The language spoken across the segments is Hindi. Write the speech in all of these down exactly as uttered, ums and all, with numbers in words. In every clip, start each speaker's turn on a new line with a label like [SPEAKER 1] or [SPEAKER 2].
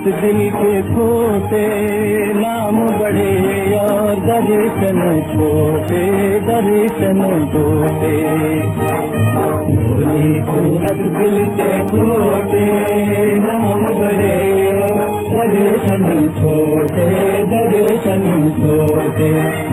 [SPEAKER 1] दिल के खोटे, नाम बड़े और दर्शन छोटे, दर्शन छोटे। भोली सूरत दिल के खोटे, नाम बड़े और दर्शन छोटे, दर्शन छोटे।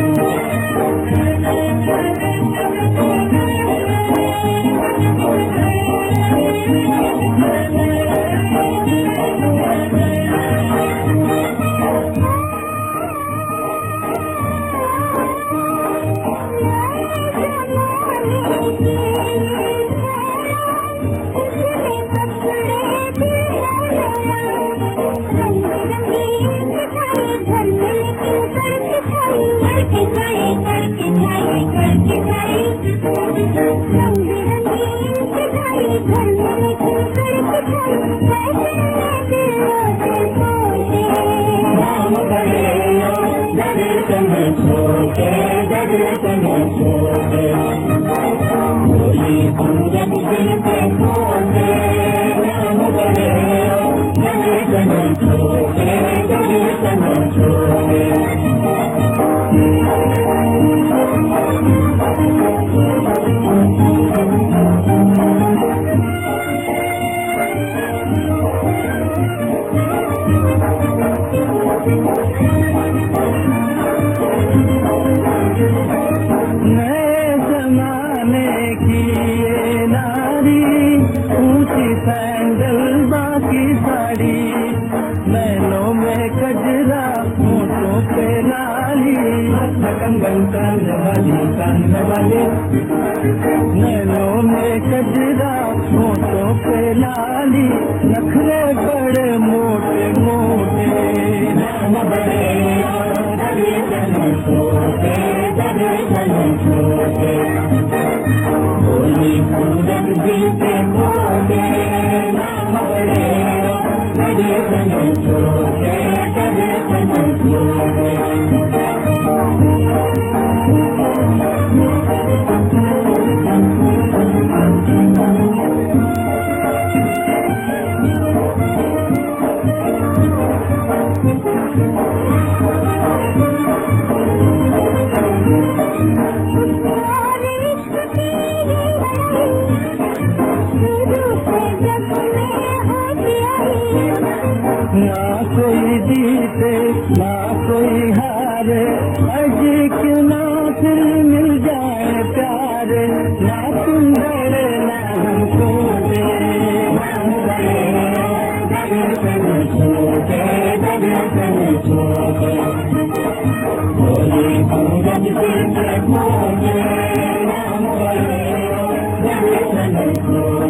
[SPEAKER 1] नैनों में कजरा, होठों पे लाली, नखरे बड़े मोटे मोटे, नाम बड़े दर्शन छोटे, दर्शन छोटे। भोली सूरत दिल के खोटे, नाम बड़े दर्शन छोटे, दर्शन छोटे। ना कोई जीते ना कोई हारे, अजी क्यों ना फिर मिल जाए प्यारे, ना तुम डरे ना हम सोचे, दर्शन छोटे, दर्शन छोटे। भोली सूरत दिल के खोटे, नाम बड़े दर्शन छोटे।